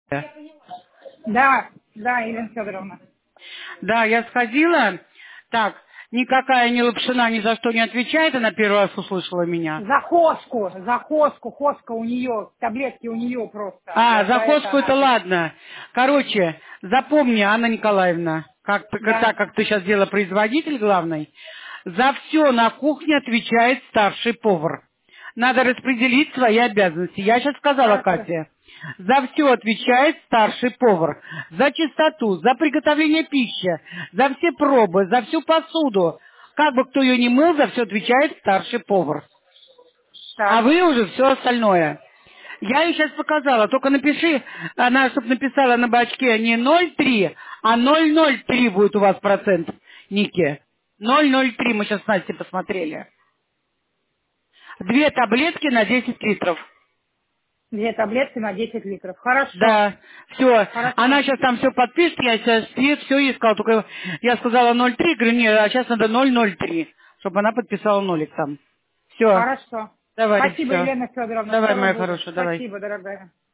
Да, да, Елена Федоровна. Да, я сходила. Так, никакая не Лапшина ни за что не отвечает, она первый раз услышала меня. Хоска у нее, таблетки у нее просто. А, Вот за за это хостку она. это ладно. Короче, запомни, Анна Николаевна, Да. так как ты сейчас делопроизводитель главный, за все на кухне отвечает старший повар. Надо распределить свои обязанности. Я сейчас сказала Хорошо. Кате. За все отвечает старший повар. За чистоту, за приготовление пищи, за все пробы, за всю посуду. Как бы кто ее не мыл, за все отвечает старший повар. А Так. вы уже все остальное. Я ей сейчас показала, только напиши, она, чтобы написала на бачке не 0,3, а 0,03 будет у вас процент, Ники. 0,03 мы сейчас с Настей посмотрели. 2 таблетки на 10 литров. 2 таблетки на 10 литров. Хорошо. Да, все. Хорошо. Она сейчас там все подпишет, я сейчас все ей сказала, только я сказала 0,3, говорю, нет, а сейчас надо 0,03, чтобы она подписала нолик там. Все, Хорошо. давай, Спасибо, все. Елена Федоровна. Давай, Скоро моя буду. хорошая, давай. Спасибо, дорогая.